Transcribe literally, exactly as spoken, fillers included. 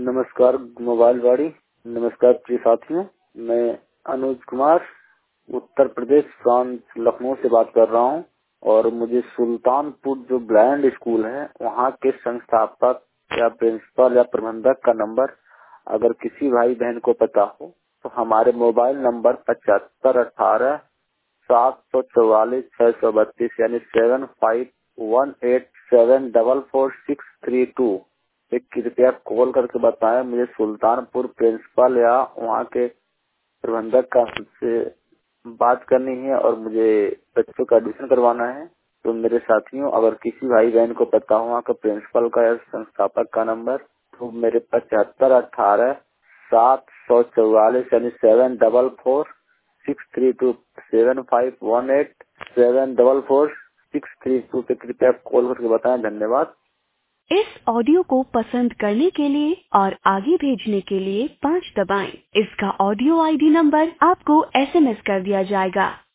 नमस्कार मोबाइल वाड़ी। नमस्कार प्रिय साथियों, मैं अनुज कुमार उत्तर प्रदेश प्रांत लखनऊ से बात कर रहा हूं और मुझे सुल्तानपुर जो ब्लाइंड स्कूल है वहां के संस्थापक या प्रिंसिपल या प्रबंधक का नंबर अगर किसी भाई बहन को पता हो तो हमारे मोबाइल नंबर पचहत्तर अठारह सात सौ चौवालीस छह सौ बत्तीस यानी seven five one eight seven double four six three two एक कृपया कॉल करके बताएं। मुझे सुल्तानपुर प्रिंसिपल या वहाँ के प्रबंधक का से बात करनी है और मुझे बच्चों का एडमिशन करवाना है। तो मेरे साथियों, अगर किसी भाई बहन को पता हो वहाँ का प्रिंसिपल का या संस्थापक का नंबर तो मेरे पचहत्तर अठारह सात सौ चौवालीस यानी seven double four six three two seven five one eight seven double four six three two पे कृपया कॉल करके बताएं। धन्यवाद। इस ऑडियो को पसंद करने के लिए और आगे भेजने के लिए पाँच दबाएं। इसका ऑडियो आईडी नंबर आपको एसएमएस कर दिया जाएगा।